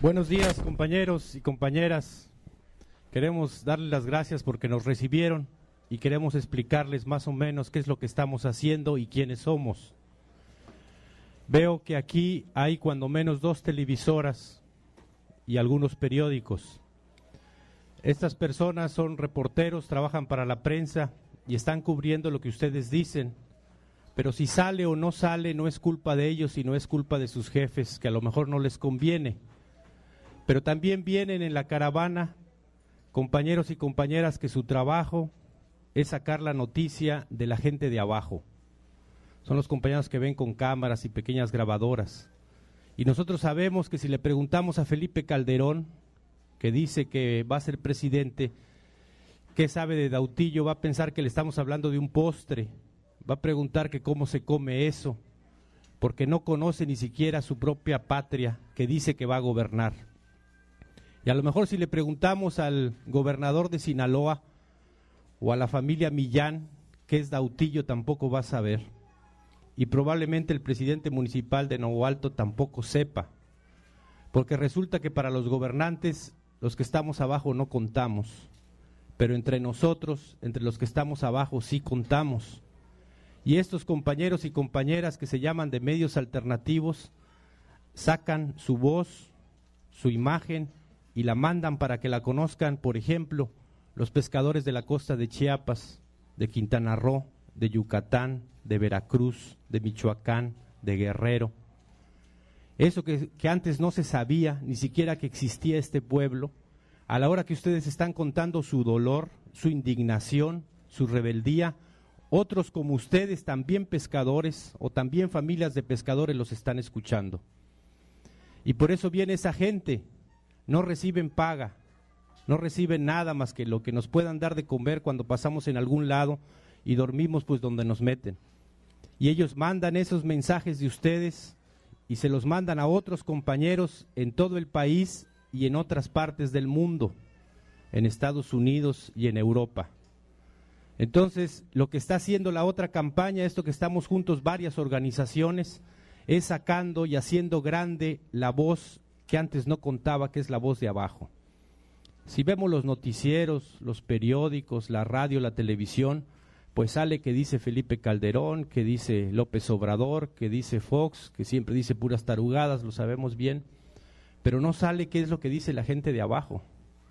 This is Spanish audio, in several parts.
Buenos días, compañeros y compañeras. Queremos darles las gracias porque nos recibieron y queremos explicarles más o menos qué es lo que estamos haciendo y quiénes somos. Veo que aquí hay cuando menos 2 televisoras y algunos periódicos. Estas personas son reporteros, trabajan para la prensa y están cubriendo lo que ustedes dicen. Pero si sale o no sale, no es culpa de ellos y no es culpa de sus jefes, que a lo mejor no les conviene. Pero también vienen en la caravana compañeros y compañeras que su trabajo es sacar la noticia de la gente de abajo. Son los compañeros que ven con cámaras y pequeñas grabadoras. Y nosotros sabemos que si le preguntamos a Felipe Calderón, que dice que va a ser presidente, ¿qué sabe de Dautillo? Va a pensar que le estamos hablando de un postre, va a preguntar que cómo se come eso, porque no conoce ni siquiera su propia patria que dice que va a gobernar. Y a lo mejor si le preguntamos al gobernador de Sinaloa o a la familia Millán qué es Dautillo, tampoco va a saber. Y probablemente el presidente municipal de Nuevo Alto tampoco sepa, porque resulta que para los gobernantes, los que estamos abajo no contamos, pero entre nosotros, entre los que estamos abajo sí contamos. Y estos compañeros y compañeras que se llaman de medios alternativos sacan su voz, su imagen y la mandan para que la conozcan, por ejemplo, los pescadores de la costa de Chiapas, de Quintana Roo, de Yucatán, de Veracruz, de Michoacán, de Guerrero. Eso que antes no se sabía, ni siquiera que existía este pueblo, a la hora que ustedes están contando su dolor, su indignación, su rebeldía, otros como ustedes, también pescadores o también familias de pescadores los están escuchando. Y por eso viene esa gente, no reciben paga, no reciben nada más que lo que nos puedan dar de comer cuando pasamos en algún lado y dormimos pues donde nos meten. Y ellos mandan esos mensajes de ustedes y se los mandan a otros compañeros en todo el país y en otras partes del mundo, en Estados Unidos y en Europa. Entonces, lo que está haciendo la otra campaña, esto que estamos juntos varias organizaciones, es sacando y haciendo grande la voz que antes no contaba, que es la voz de abajo. Si vemos los noticieros, los periódicos, la radio, la televisión, pues sale que dice Felipe Calderón, que dice López Obrador, que dice Fox, que siempre dice puras tarugadas, lo sabemos bien, pero no sale qué es lo que dice la gente de abajo.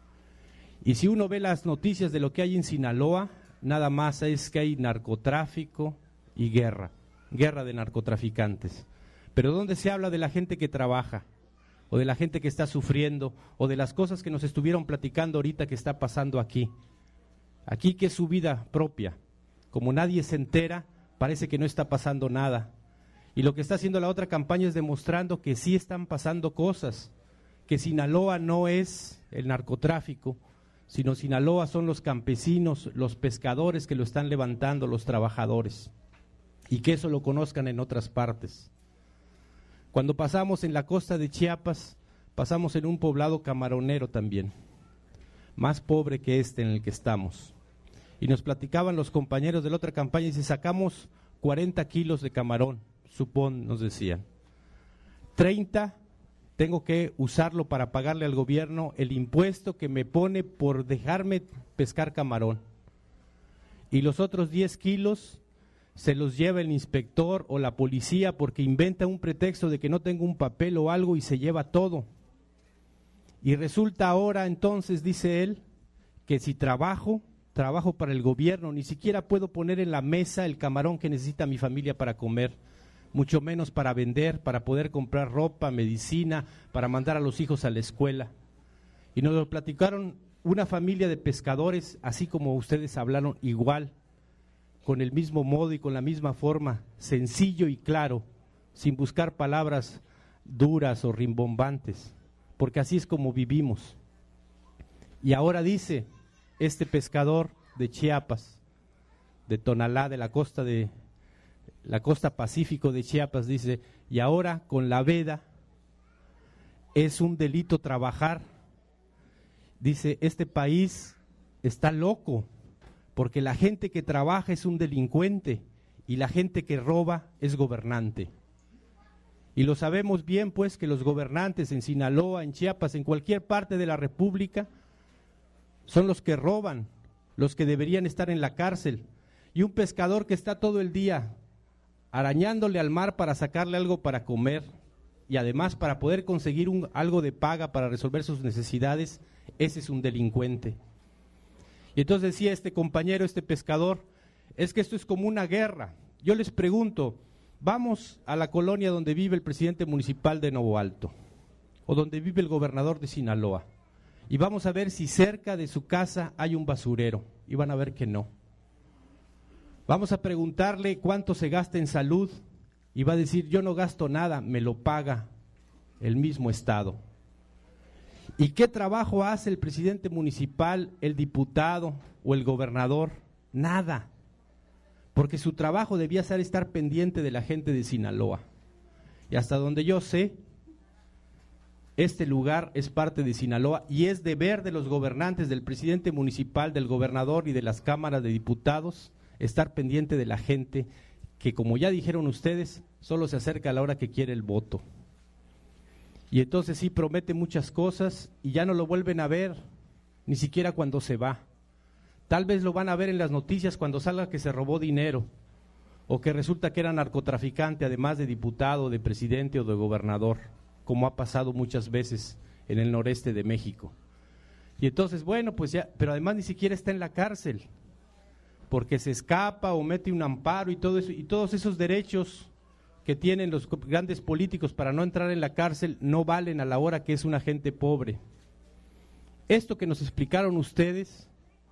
Y si uno ve las noticias de lo que hay en Sinaloa, nada más es que hay narcotráfico y guerra de narcotraficantes. Pero ¿dónde se habla de la gente que trabaja? O de la gente que está sufriendo, o de las cosas que nos estuvieron platicando ahorita que está pasando aquí. Aquí que es su vida propia. Como nadie se entera, parece que no está pasando nada. Y lo que está haciendo la otra campaña es demostrando que sí están pasando cosas, que Sinaloa no es el narcotráfico, sino Sinaloa son los campesinos, los pescadores que lo están levantando, los trabajadores. Y que eso lo conozcan en otras partes. Cuando pasamos en la costa de Chiapas, pasamos en un poblado camaronero también, más pobre que este en el que estamos. Y nos platicaban los compañeros de la otra campaña y si sacamos 40 kilos de camarón, nos decían, 30 tengo que usarlo para pagarle al gobierno el impuesto que me pone por dejarme pescar camarón. Y los otros 10 kilos se los lleva el inspector o la policía porque inventa un pretexto de que no tengo un papel o algo y se lleva todo. Y resulta ahora entonces, dice él, que si trabajo para el gobierno, ni siquiera puedo poner en la mesa el camarón que necesita mi familia para comer, mucho menos para vender, para poder comprar ropa, medicina, para mandar a los hijos a la escuela. Y nos lo platicaron una familia de pescadores, así como ustedes hablaron, igual, con el mismo modo y con la misma forma, sencillo y claro, sin buscar palabras duras o rimbombantes, porque así es como vivimos. Y ahora dice este pescador de Chiapas, de Tonalá, de la costa Pacífico de Chiapas, dice, y ahora con la veda es un delito trabajar. Dice, este país está loco, porque la gente que trabaja es un delincuente y la gente que roba es gobernante. Y lo sabemos bien, pues, que los gobernantes en Sinaloa, en Chiapas, en cualquier parte de la República, son los que roban, los que deberían estar en la cárcel. Y un pescador que está todo el día arañándole al mar para sacarle algo para comer y además para poder conseguir algo de paga para resolver sus necesidades, ese es un delincuente. Y entonces decía este compañero, este pescador, es que esto es como una guerra. Yo les pregunto, vamos a la colonia donde vive el presidente municipal de Nuevo Alto o donde vive el gobernador de Sinaloa y vamos a ver si cerca de su casa hay un basurero y van a ver que no. Vamos a preguntarle cuánto se gasta en salud y va a decir, yo no gasto nada, me lo paga el mismo Estado. ¿Y qué trabajo hace el presidente municipal, el diputado o el gobernador? Nada, porque su trabajo debía ser estar pendiente de la gente de Sinaloa. Y hasta donde yo sé, este lugar es parte de Sinaloa y es deber de los gobernantes, del presidente municipal, del gobernador y de las cámaras de diputados, estar pendiente de la gente que, como ya dijeron ustedes, solo se acerca a la hora que quiere el voto. Y entonces sí promete muchas cosas y ya no lo vuelven a ver, ni siquiera cuando se va. Tal vez lo van a ver en las noticias cuando salga que se robó dinero o que resulta que era narcotraficante, además de diputado, de presidente o de gobernador, como ha pasado muchas veces en el noreste de México. Y entonces, bueno, pues ya, pero además ni siquiera está en la cárcel, porque se escapa o mete un amparo y todo eso, y todos esos derechos que tienen los grandes políticos para no entrar en la cárcel no valen a la hora que es una gente pobre. Esto que nos explicaron ustedes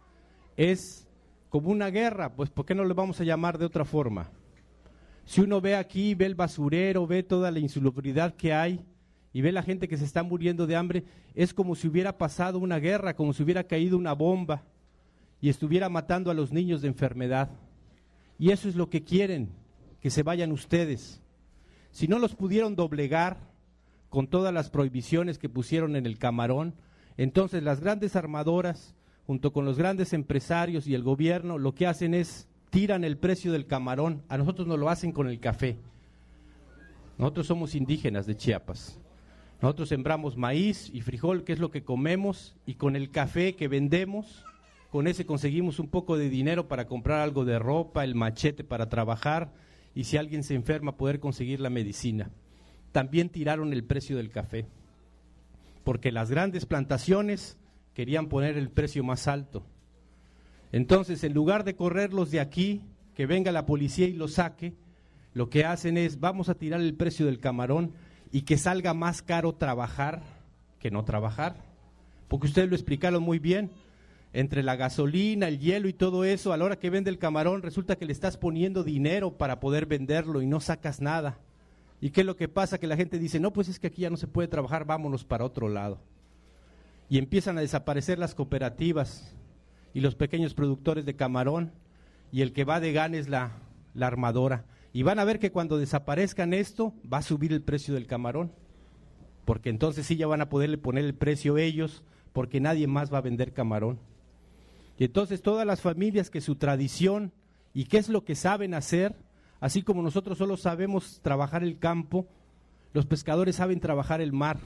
es como una guerra, pues ¿por qué no lo vamos a llamar de otra forma? Si uno ve aquí, ve el basurero, ve toda la insalubridad que hay y ve la gente que se está muriendo de hambre, es como si hubiera pasado una guerra, como si hubiera caído una bomba y estuviera matando a los niños de enfermedad. Y eso es lo que quieren, que se vayan ustedes. Si no los pudieron doblegar con todas las prohibiciones que pusieron en el camarón, entonces las grandes armadoras, junto con los grandes empresarios y el gobierno, lo que hacen es tiran el precio del camarón. A nosotros nos lo hacen con el café. Nosotros somos indígenas de Chiapas. Nosotros sembramos maíz y frijol, que es lo que comemos, y con el café que vendemos, con ese conseguimos un poco de dinero para comprar algo de ropa, el machete para trabajar, y si alguien se enferma poder conseguir la medicina. También tiraron el precio del café, porque las grandes plantaciones querían poner el precio más alto. Entonces, en lugar de correrlos de aquí, que venga la policía y los saque, lo que hacen es, vamos a tirar el precio del camarón y que salga más caro trabajar que no trabajar, porque ustedes lo explicaron muy bien. Entre la gasolina, el hielo y todo eso, a la hora que vende el camarón resulta que le estás poniendo dinero para poder venderlo y no sacas nada. ¿Y qué es lo que pasa? Que la gente dice, no, pues es que aquí ya no se puede trabajar, vámonos para otro lado. Y empiezan a desaparecer las cooperativas y los pequeños productores de camarón, y el que va de gana es la armadora. Y van a ver que cuando desaparezcan esto, va a subir el precio del camarón, porque entonces sí ya van a poderle poner el precio ellos, porque nadie más va a vender camarón. Y entonces todas las familias que su tradición y qué es lo que saben hacer, así como nosotros solo sabemos trabajar el campo, los pescadores saben trabajar el mar.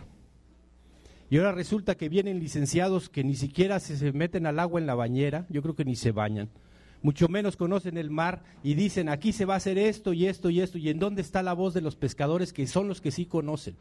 Y ahora resulta que vienen licenciados que ni siquiera se meten al agua en la bañera, yo creo que ni se bañan, mucho menos conocen el mar y dicen aquí se va a hacer esto y esto y esto, y en dónde está la voz de los pescadores que son los que sí conocen.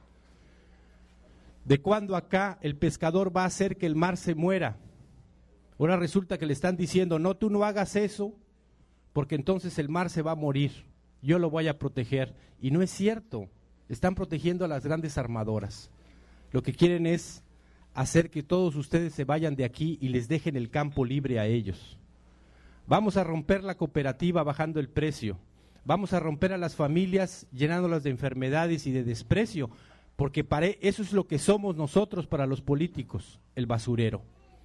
¿De cuándo acá el pescador va a hacer que el mar se muera? Ahora resulta que le están diciendo, no, tú no hagas eso, porque entonces el mar se va a morir, yo lo voy a proteger. Y no es cierto, están protegiendo a las grandes armadoras. Lo que quieren es hacer que todos ustedes se vayan de aquí y les dejen el campo libre a ellos. Vamos a romper la cooperativa bajando el precio, vamos a romper a las familias llenándolas de enfermedades y de desprecio, porque eso es lo que somos nosotros para los políticos, el basurero.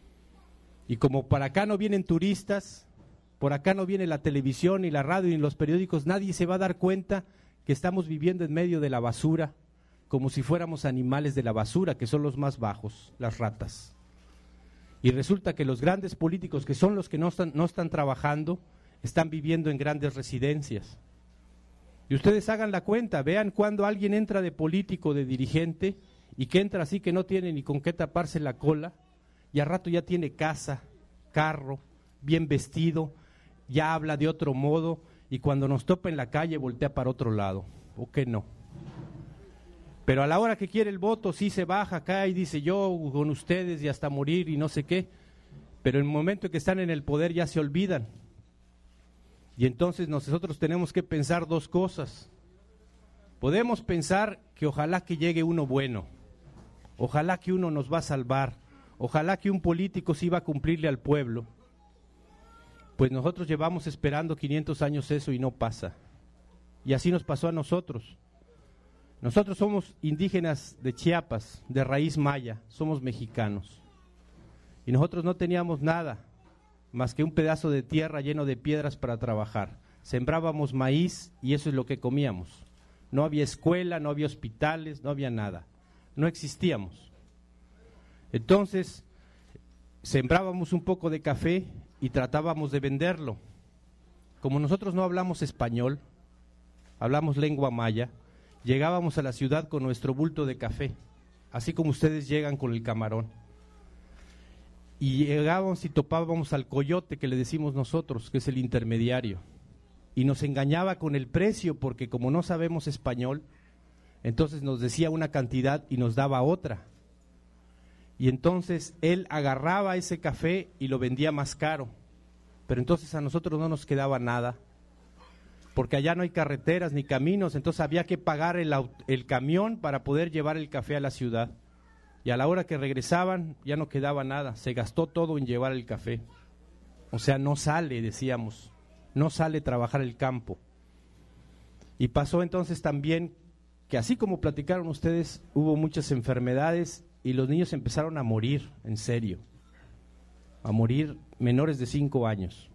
Y como para acá no vienen turistas, por acá no viene la televisión, ni la radio, ni los periódicos, nadie se va a dar cuenta que estamos viviendo en medio de la basura, como si fuéramos animales de la basura, que son los más bajos, las ratas. Y resulta que los grandes políticos, que son los que no están trabajando, están viviendo en grandes residencias. Y ustedes hagan la cuenta, vean cuando alguien entra de político, de dirigente, y que entra así que no tiene ni con qué taparse la cola, y al rato ya tiene casa, carro, bien vestido, ya habla de otro modo, y cuando nos topa en la calle voltea para otro lado, ¿o qué no? Pero a la hora que quiere el voto sí se baja acá y dice yo con ustedes y hasta morir y no sé qué, pero en el momento en que están en el poder ya se olvidan. Y entonces nosotros tenemos que pensar dos cosas. Podemos pensar que ojalá que llegue uno bueno, ojalá que uno nos va a salvar, ojalá que un político sí va a cumplirle al pueblo. Pues nosotros llevamos esperando 500 años eso y no pasa. Y así nos pasó a nosotros. Nosotros somos indígenas de Chiapas, de raíz maya, somos mexicanos. Y nosotros no teníamos nada más que un pedazo de tierra lleno de piedras para trabajar. Sembrábamos maíz y eso es lo que comíamos. No había escuela, no había hospitales, no había nada. No existíamos. Entonces, sembrábamos un poco de café y tratábamos de venderlo. Como nosotros no hablamos español, hablamos lengua maya, llegábamos a la ciudad con nuestro bulto de café, así como ustedes llegan con el camarón. Y llegábamos y topábamos al coyote que le decimos nosotros, que es el intermediario, y nos engañaba con el precio porque como no sabemos español, entonces nos decía una cantidad y nos daba otra. Y entonces él agarraba ese café y lo vendía más caro, pero entonces a nosotros no nos quedaba nada, porque allá no hay carreteras ni caminos, entonces había que pagar el camión para poder llevar el café a la ciudad. Y a la hora que regresaban ya no quedaba nada, se gastó todo en llevar el café. O sea, no sale, decíamos, no sale trabajar el campo. Y pasó entonces también que así como platicaron ustedes, hubo muchas enfermedades y los niños empezaron a morir, en serio, a morir menores de 5 años.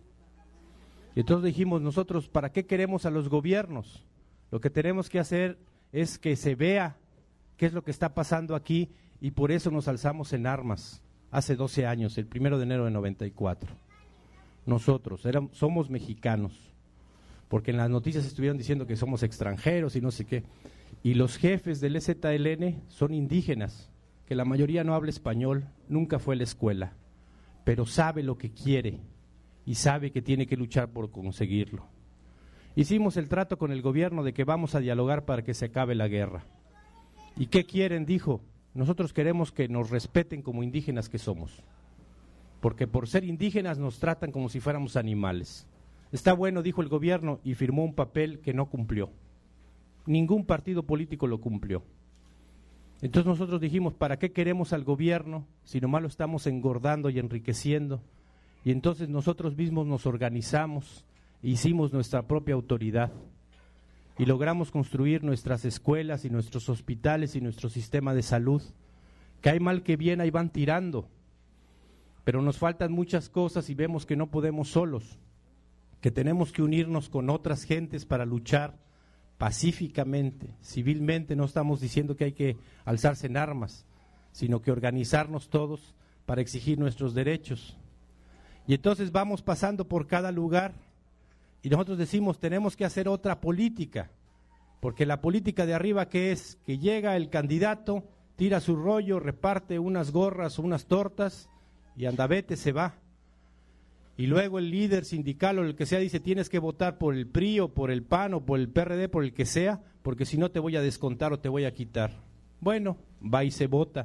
Y entonces dijimos nosotros, ¿para qué queremos a los gobiernos? Lo que tenemos que hacer es que se vea qué es lo que está pasando aquí y por eso nos alzamos en armas hace 12 años, el 1 de enero de 94. Nosotros somos mexicanos, porque en las noticias estuvieron diciendo que somos extranjeros y no sé qué. Y los jefes del EZLN son indígenas, que la mayoría no habla español, nunca fue a la escuela, pero sabe lo que quiere y sabe que tiene que luchar por conseguirlo. Hicimos el trato con el gobierno de que vamos a dialogar para que se acabe la guerra. ¿Y qué quieren? Dijo, nosotros queremos que nos respeten como indígenas que somos, porque por ser indígenas nos tratan como si fuéramos animales. Está bueno, dijo el gobierno, y firmó un papel que no cumplió. Ningún partido político lo cumplió. Entonces nosotros dijimos, ¿para qué queremos al gobierno si nomás lo estamos engordando y enriqueciendo? Y entonces nosotros mismos nos organizamos, hicimos nuestra propia autoridad y logramos construir nuestras escuelas y nuestros hospitales y nuestro sistema de salud, que hay mal que bien ahí van tirando, pero nos faltan muchas cosas y vemos que no podemos solos, que tenemos que unirnos con otras gentes para luchar pacíficamente, civilmente. No estamos diciendo que hay que alzarse en armas, sino que organizarnos todos para exigir nuestros derechos. Y entonces vamos pasando por cada lugar y nosotros decimos, tenemos que hacer otra política, porque la política de arriba, ¿qué es? Que llega el candidato, tira su rollo, reparte unas gorras o unas tortas y anda vete, se va. Y luego el líder sindical o el que sea dice, tienes que votar por el PRI o por el PAN o por el PRD, por el que sea, porque si no te voy a descontar o te voy a quitar. Bueno, va y se vota.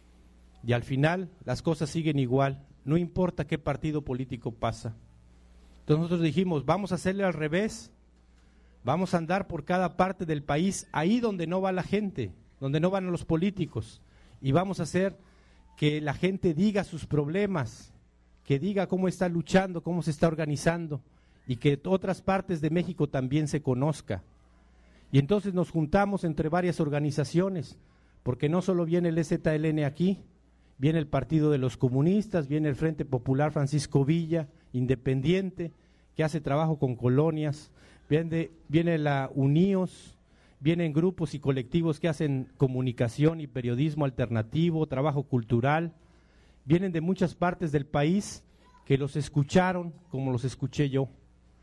Y al final las cosas siguen igual, no importa qué partido político pasa. Entonces nosotros dijimos, vamos a hacerle al revés, vamos a andar por cada parte del país, ahí donde no va la gente, donde no van los políticos, y vamos a hacer que la gente diga sus problemas, que diga cómo está luchando, cómo se está organizando, y que otras partes de México también se conozca. Y entonces nos juntamos entre varias organizaciones, porque no solo viene el EZLN aquí, viene el Partido de los Comunistas, viene el Frente Popular Francisco Villa, independiente, que hace trabajo con colonias, viene la UNIOS, vienen grupos y colectivos que hacen comunicación y periodismo alternativo, trabajo cultural, vienen de muchas partes del país que los escucharon como los escuché yo.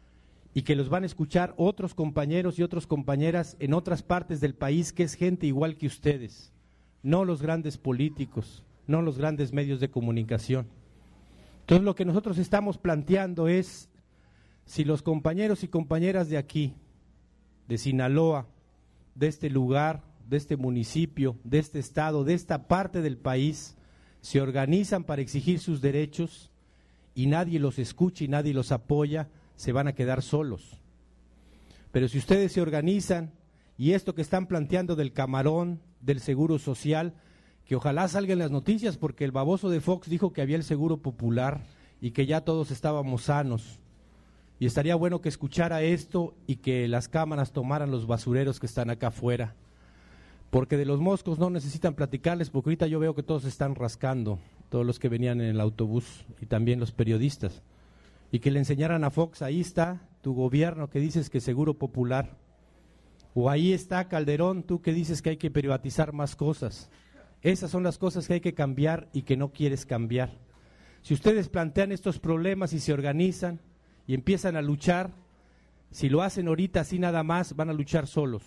y que los van a escuchar otros compañeros y otras compañeras en otras partes del país, que es gente igual que ustedes, no los grandes políticos, no los grandes medios de comunicación. Entonces lo que nosotros estamos planteando es, si los compañeros y compañeras de aquí, de Sinaloa, de este lugar, de este municipio, de este estado, de esta parte del país, se organizan para exigir sus derechos y nadie los escucha y nadie los apoya, se van a quedar solos. Pero si ustedes se organizan, y esto que están planteando del camarón, del seguro social, que ojalá salgan las noticias, porque el baboso de Fox dijo que había el seguro popular y que ya todos estábamos sanos. Y estaría bueno que escuchara esto y que las cámaras tomaran los basureros que están acá afuera. Porque de los moscos no necesitan platicarles, porque ahorita yo veo que todos se están rascando, todos los que venían en el autobús y también los periodistas. Y que le enseñaran a Fox, ahí está tu gobierno que dices que seguro popular. O ahí está Calderón, tú que dices que hay que privatizar más cosas. Esas son las cosas que hay que cambiar y que no quieres cambiar. Si ustedes plantean estos problemas y se organizan y empiezan a luchar, si lo hacen ahorita así nada más, van a luchar solos.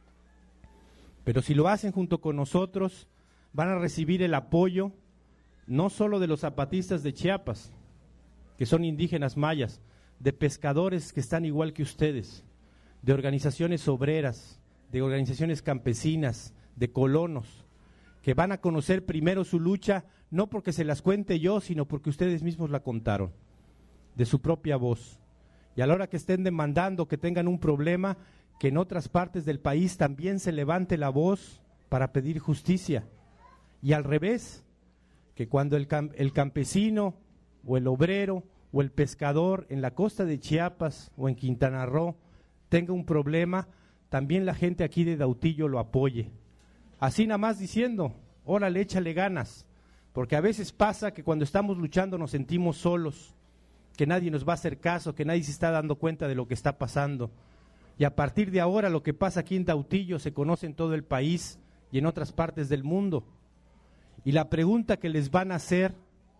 Pero si lo hacen junto con nosotros, van a recibir el apoyo no solo de los zapatistas de Chiapas, que son indígenas mayas, de pescadores que están igual que ustedes, de organizaciones obreras, de organizaciones campesinas, de colonos, que van a conocer primero su lucha, no porque se las cuente yo, sino porque ustedes mismos la contaron, de su propia voz. Y a la hora que estén demandando, que tengan un problema, que en otras partes del país también se levante la voz para pedir justicia. Y al revés, que cuando el campesino o el obrero o el pescador en la costa de Chiapas o en Quintana Roo tenga un problema, también la gente aquí de Dautillo lo apoye. Así nada más diciendo, órale, échale ganas, porque a veces pasa que cuando estamos luchando nos sentimos solos, que nadie nos va a hacer caso, que nadie se está dando cuenta de lo que está pasando. Y a partir de ahora lo que pasa aquí en Dautillo se conoce en todo el país y en otras partes del mundo. Y la pregunta que les van a hacer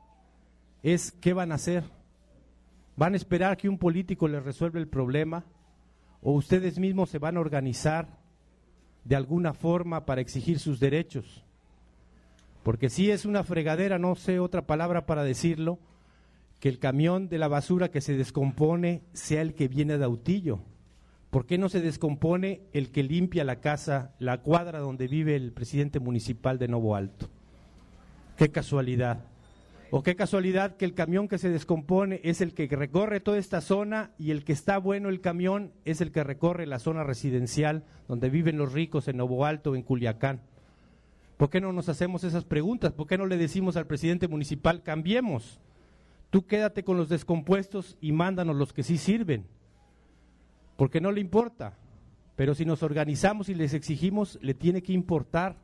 es, ¿qué van a hacer? ¿Van a esperar que un político les resuelva el problema? ¿O ustedes mismos se van a organizar de alguna forma para exigir sus derechos? Porque sí es una fregadera, no sé otra palabra para decirlo, que el camión de la basura que se descompone sea el que viene de Dautillo. ¿Por qué no se descompone el que limpia la casa, la cuadra donde vive el presidente municipal de Novo Alto? Qué casualidad. O qué casualidad que el camión que se descompone es el que recorre toda esta zona y el que está bueno el camión es el que recorre la zona residencial donde viven los ricos en Novo Alto o en Culiacán. ¿Por qué no nos hacemos esas preguntas? ¿Por qué no le decimos al presidente municipal, cambiemos? Tú quédate con los descompuestos y mándanos los que sí sirven. Porque no le importa. Pero si nos organizamos y les exigimos, le tiene que importar.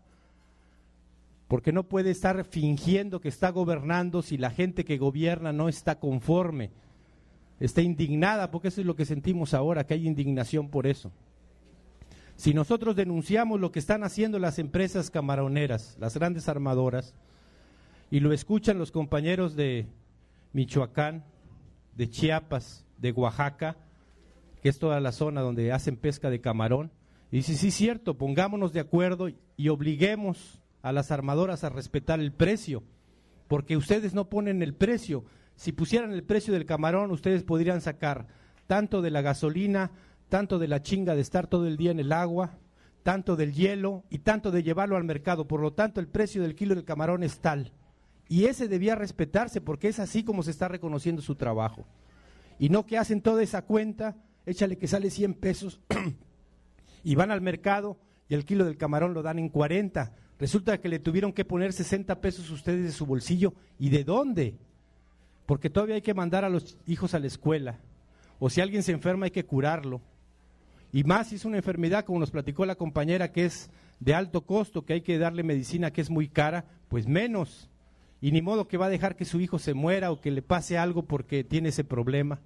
Porque no puede estar fingiendo que está gobernando si la gente que gobierna no está conforme, está indignada, porque eso es lo que sentimos ahora, que hay indignación por eso. Si nosotros denunciamos lo que están haciendo las empresas camaroneras, las grandes armadoras, y lo escuchan los compañeros de Michoacán, de Chiapas, de Oaxaca, que es toda la zona donde hacen pesca de camarón, y dice, sí, cierto, pongámonos de acuerdo y obliguemos a las armadoras a respetar el precio, porque ustedes no ponen el precio. Si pusieran el precio del camarón, ustedes podrían sacar tanto de la gasolina, tanto de la chinga de estar todo el día en el agua, tanto del hielo y tanto de llevarlo al mercado. Por lo tanto, el precio del kilo del camarón es tal. Y ese debía respetarse porque es así como se está reconociendo su trabajo. Y no que hacen toda esa cuenta, échale que sale 100 pesos y van al mercado y el kilo del camarón lo dan en 40. Resulta que le tuvieron que poner 60 pesos ustedes de su bolsillo. ¿Y de dónde? Porque todavía hay que mandar a los hijos a la escuela. O si alguien se enferma hay que curarlo. Y más si es una enfermedad, como nos platicó la compañera, que es de alto costo, que hay que darle medicina que es muy cara, pues menos. Y ni modo que va a dejar que su hijo se muera o que le pase algo porque tiene ese problema.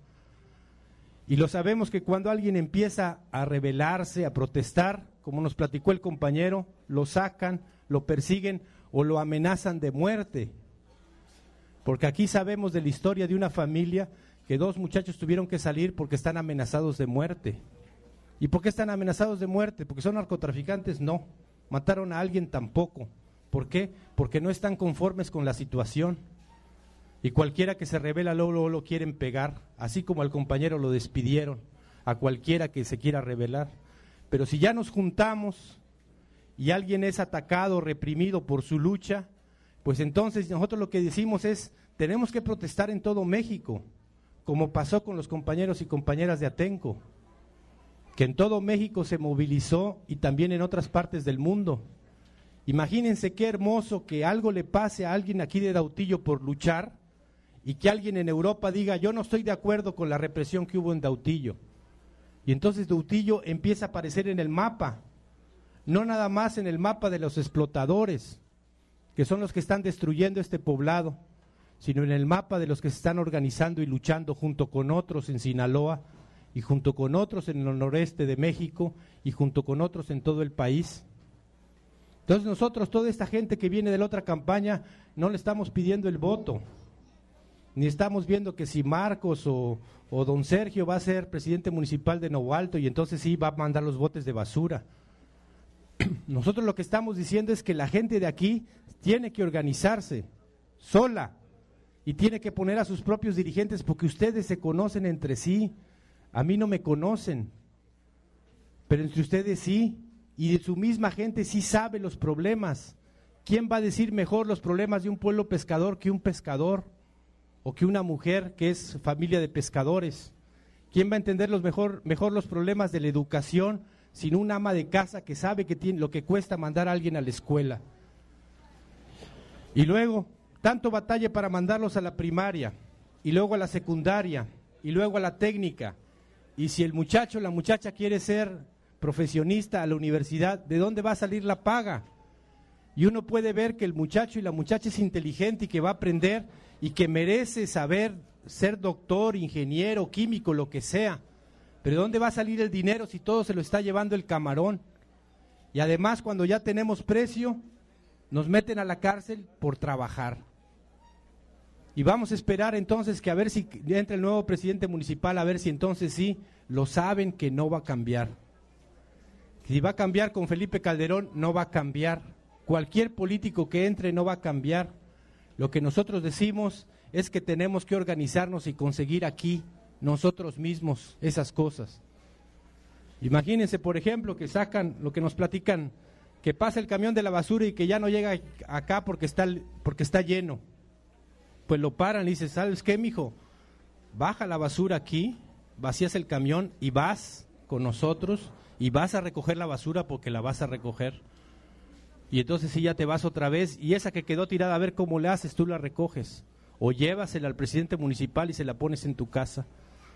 Y lo sabemos que cuando alguien empieza a rebelarse, a protestar, como nos platicó el compañero, lo sacan, lo persiguen o lo amenazan de muerte. Porque aquí sabemos de la historia de una familia que 2 muchachos tuvieron que salir porque están amenazados de muerte. ¿Y por qué están amenazados de muerte? ¿Porque son narcotraficantes? No. ¿Mataron a alguien? Tampoco. ¿Por qué? Porque no están conformes con la situación. Y cualquiera que se revela luego lo quieren pegar, así como al compañero lo despidieron, a cualquiera que se quiera rebelar. Pero si ya nos juntamos y alguien es atacado, reprimido por su lucha, pues entonces nosotros lo que decimos es, tenemos que protestar en todo México, como pasó con los compañeros y compañeras de Atenco, que en todo México se movilizó y también en otras partes del mundo. Imagínense qué hermoso que algo le pase a alguien aquí de Dautillo por luchar y que alguien en Europa diga, yo no estoy de acuerdo con la represión que hubo en Dautillo. Y entonces Dautillo empieza a aparecer en el mapa, no nada más en el mapa de los explotadores, que son los que están destruyendo este poblado, sino en el mapa de los que se están organizando y luchando junto con otros en Sinaloa y junto con otros en el noreste de México y junto con otros en todo el país. Entonces nosotros, toda esta gente que viene de la otra campaña, no le estamos pidiendo el voto, ni estamos viendo que si Marcos o don Sergio va a ser presidente municipal de Nuevo Alto y entonces sí va a mandar los botes de basura. Nosotros lo que estamos diciendo es que la gente de aquí tiene que organizarse sola y tiene que poner a sus propios dirigentes, porque ustedes se conocen entre sí. A mí no me conocen, pero entre ustedes sí, y de su misma gente sí sabe los problemas. ¿Quién va a decir mejor los problemas de un pueblo pescador que un pescador? O que una mujer que es familia de pescadores. ¿Quién va a entender mejor los problemas de la educación sin una ama de casa que sabe que tiene lo que cuesta mandar a alguien a la escuela? Y luego, tanto batalla para mandarlos a la primaria, y luego a la secundaria, y luego a la técnica. Y si el muchacho o la muchacha quiere ser profesionista a la universidad, ¿de dónde va a salir la paga? Y uno puede ver que el muchacho y la muchacha es inteligente y que va a aprender y que merece saber ser doctor, ingeniero, químico, lo que sea. Pero ¿de dónde va a salir el dinero si todo se lo está llevando el camarón? Y además, cuando ya tenemos precio, nos meten a la cárcel por trabajar. Y vamos a esperar entonces que a ver si entra el nuevo presidente municipal, a ver si entonces sí lo saben que no va a cambiar. Si va a cambiar con Felipe Calderón, no va a cambiar. Cualquier político que entre no va a cambiar. Lo que nosotros decimos es que tenemos que organizarnos y conseguir aquí nosotros mismos esas cosas. Imagínense, por ejemplo, que sacan lo que nos platican, que pasa el camión de la basura y que ya no llega acá porque está lleno. Pues lo paran y dicen, ¿sabes qué, mijo? Baja la basura aquí, vacías el camión y vas con nosotros y vas a recoger la basura porque la vas a recoger. Y entonces sí, ya te vas otra vez y esa que quedó tirada, a ver cómo le haces, tú la recoges. O llévasela al presidente municipal y se la pones en tu casa.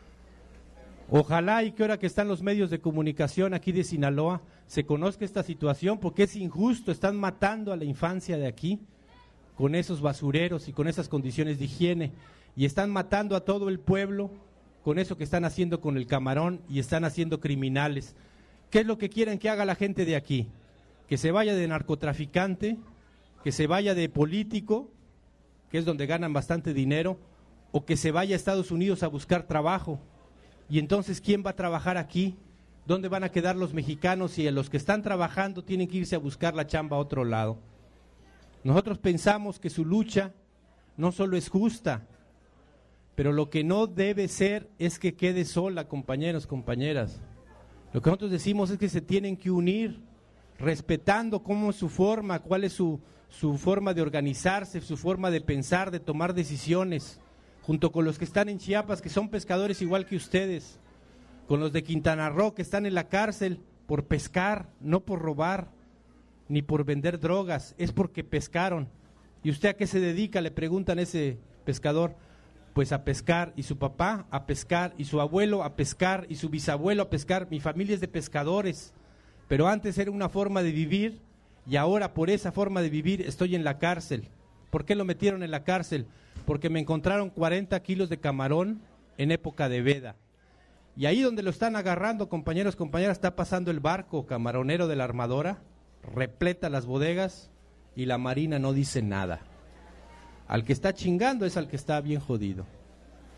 Ojalá y que ahora que están los medios de comunicación aquí de Sinaloa, se conozca esta situación, porque es injusto, están matando a la infancia de aquí con esos basureros y con esas condiciones de higiene, y están matando a todo el pueblo con eso que están haciendo con el camarón y están haciendo criminales. ¿Qué es lo que quieren que haga la gente de aquí? Que se vaya de narcotraficante, que se vaya de político, que es donde ganan bastante dinero, o que se vaya a Estados Unidos a buscar trabajo. Y entonces, ¿quién va a trabajar aquí? ¿Dónde van a quedar los mexicanos si los que están trabajando tienen que irse a buscar la chamba a otro lado? Nosotros pensamos que su lucha no solo es justa, pero lo que no debe ser es que quede sola, compañeros, compañeras. Lo que nosotros decimos es que se tienen que unir, respetando cómo es su forma, cuál es su forma de organizarse, su forma de pensar, de tomar decisiones, junto con los que están en Chiapas, que son pescadores igual que ustedes, con los de Quintana Roo, que están en la cárcel por pescar, no por robar, ni por vender drogas, es porque pescaron. ¿Y usted a qué se dedica?, le preguntan a ese pescador. Pues a pescar, y su papá a pescar, y su abuelo a pescar, y su bisabuelo a pescar. Mi familia es de pescadores, pero antes era una forma de vivir, y ahora por esa forma de vivir estoy en la cárcel. ¿Por qué lo metieron en la cárcel? Porque me encontraron 40 kilos de camarón en época de veda. Y ahí donde lo están agarrando, compañeros, compañeras, está pasando el barco camaronero de la armadora, repleta las bodegas, y la marina no dice nada. Al que está chingando es al que está bien jodido.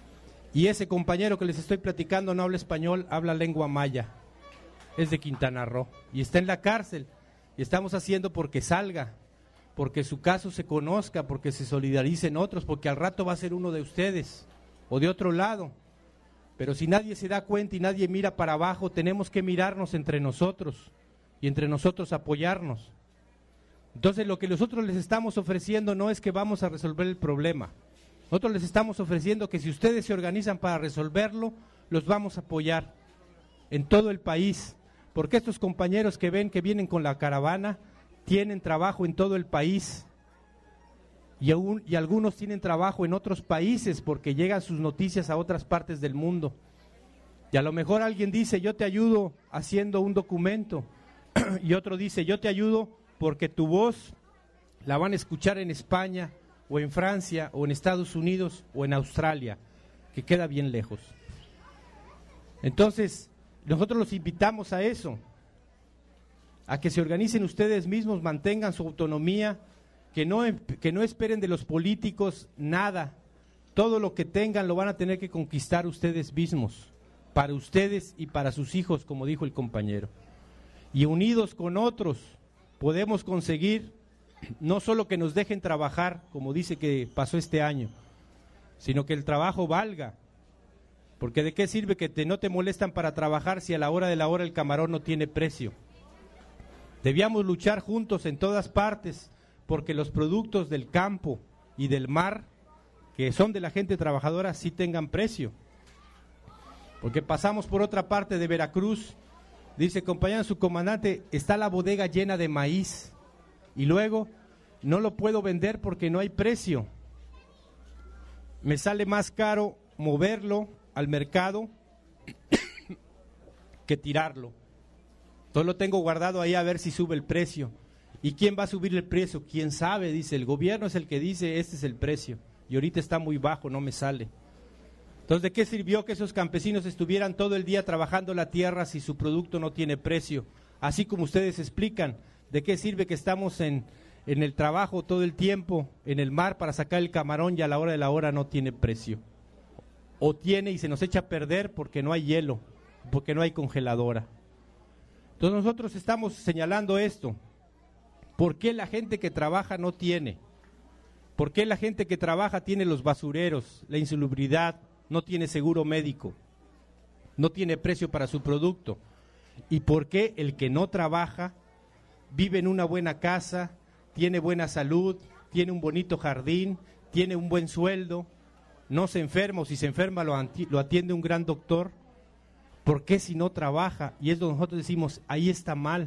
Y ese compañero que les estoy platicando no habla español, habla lengua maya, es de Quintana Roo y está en la cárcel. Y estamos haciendo porque salga, porque su caso se conozca, porque se solidaricen otros, porque al rato va a ser uno de ustedes o de otro lado. Pero si nadie se da cuenta y nadie mira para abajo, tenemos que mirarnos entre nosotros y entre nosotros apoyarnos. Entonces lo que nosotros les estamos ofreciendo no es que vamos a resolver el problema. Nosotros les estamos ofreciendo que si ustedes se organizan para resolverlo, los vamos a apoyar en todo el país. Porque estos compañeros que ven que vienen con la caravana tienen trabajo en todo el país y algunos tienen trabajo en otros países porque llegan sus noticias a otras partes del mundo. Y a lo mejor alguien dice, yo te ayudo haciendo un documento, y otro dice, yo te ayudo porque tu voz la van a escuchar en España o en Francia o en Estados Unidos o en Australia, que queda bien lejos. Entonces, nosotros los invitamos a eso, a que se organicen ustedes mismos, mantengan su autonomía, que no esperen de los políticos nada. Todo lo que tengan lo van a tener que conquistar ustedes mismos, para ustedes y para sus hijos, como dijo el compañero. Y unidos con otros podemos conseguir no solo que nos dejen trabajar, como dice que pasó este año, sino que el trabajo valga. Porque ¿de qué sirve que no te molestan para trabajar si a la hora de la hora el camarón no tiene precio? Debíamos luchar juntos en todas partes porque los productos del campo y del mar, que son de la gente trabajadora, sí tengan precio. Porque pasamos por otra parte de Veracruz, dice, compañero, su comandante, está la bodega llena de maíz y luego no lo puedo vender porque no hay precio. Me sale más caro moverlo al mercado que tirarlo. Entonces lo tengo guardado ahí a ver si sube el precio. ¿Y quién va a subir el precio? ¿Quién sabe? Dice, el gobierno es el que dice, este es el precio. Y ahorita está muy bajo, no me sale. Entonces, ¿de qué sirvió que esos campesinos estuvieran todo el día trabajando la tierra si su producto no tiene precio? Así como ustedes explican, ¿de qué sirve que estamos en el trabajo todo el tiempo, en el mar para sacar el camarón y a la hora de la hora no tiene precio? O tiene y se nos echa a perder porque no hay hielo, porque no hay congeladora. Entonces nosotros estamos señalando esto. ¿Por qué la gente que trabaja no tiene? ¿Por qué la gente que trabaja tiene los basureros, la insalubridad, no tiene seguro médico, no tiene precio para su producto? ¿Y por qué el que no trabaja vive en una buena casa, tiene buena salud, tiene un bonito jardín, tiene un buen sueldo, no se enferma o si se enferma lo atiende un gran doctor? ¿Por qué si no trabaja? Y es donde nosotros decimos, ahí está mal.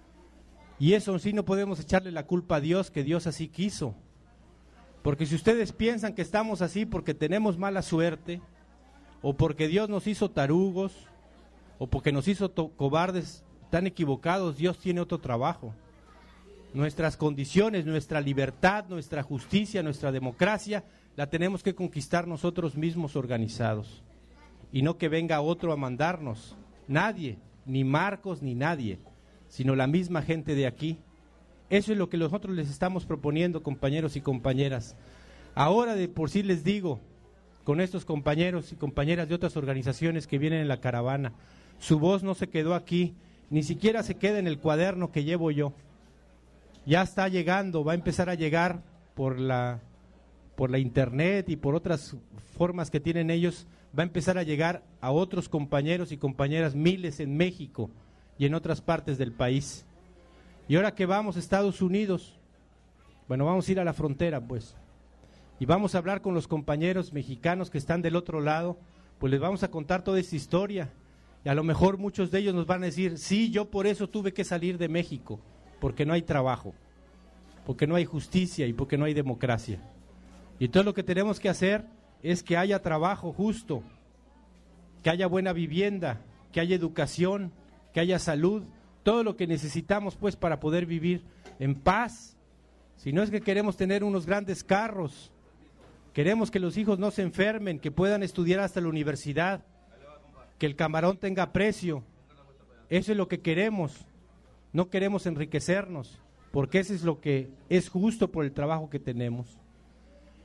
Y eso sí no podemos echarle la culpa a Dios, que Dios así quiso. Porque si ustedes piensan que estamos así porque tenemos mala suerte, o porque Dios nos hizo tarugos, o porque nos hizo cobardes, tan equivocados, Dios tiene otro trabajo. Nuestras condiciones, nuestra libertad, nuestra justicia, nuestra democracia, la tenemos que conquistar nosotros mismos organizados. Y no que venga otro a mandarnos, nadie, ni Marcos ni nadie, sino la misma gente de aquí. Eso es lo que nosotros les estamos proponiendo, compañeros y compañeras. Ahora de por sí les digo, con estos compañeros y compañeras de otras organizaciones que vienen en la caravana, su voz no se quedó aquí, ni siquiera se queda en el cuaderno que llevo yo. Ya está llegando, va a empezar a llegar por la internet y por otras formas que tienen ellos, va a empezar a llegar a otros compañeros y compañeras, miles en México y en otras partes del país. Y ahora que vamos a Estados Unidos, bueno, vamos a ir a la frontera pues, y vamos a hablar con los compañeros mexicanos que están del otro lado, pues les vamos a contar toda esta historia, y a lo mejor muchos de ellos nos van a decir, sí, yo por eso tuve que salir de México, porque no hay trabajo, porque no hay justicia y porque no hay democracia. Y entonces lo que tenemos que hacer es que haya trabajo justo, que haya buena vivienda, que haya educación, que haya salud, todo lo que necesitamos pues para poder vivir en paz. Si no es que queremos tener unos grandes carros, queremos que los hijos no se enfermen, que puedan estudiar hasta la universidad, que el camarón tenga precio. Eso es lo que queremos. No queremos enriquecernos, porque eso es lo que es justo por el trabajo que tenemos.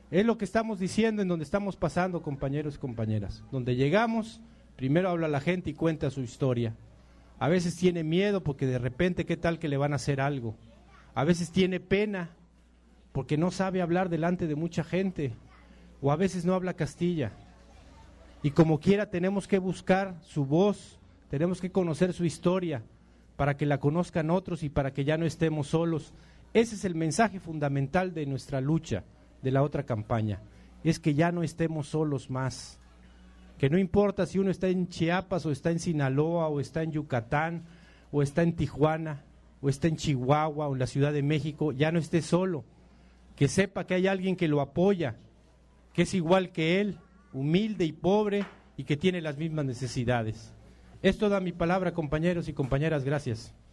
Es lo que estamos diciendo en donde estamos pasando, compañeros y compañeras. Donde llegamos, primero habla la gente y cuenta su historia. A veces tiene miedo porque de repente qué tal que le van a hacer algo. A veces tiene pena porque no sabe hablar delante de mucha gente. O a veces no habla Castilla. Y como quiera tenemos que buscar su voz, tenemos que conocer su historia para que la conozcan otros y para que ya no estemos solos. Ese es el mensaje fundamental de nuestra lucha, de la otra campaña, es que ya no estemos solos más, que no importa si uno está en Chiapas o está en Sinaloa o está en Yucatán o está en Tijuana o está en Chihuahua o en la Ciudad de México, ya no esté solo, que sepa que hay alguien que lo apoya, que es igual que él, humilde y pobre y que tiene las mismas necesidades. Es toda mi palabra, compañeros y compañeras, gracias.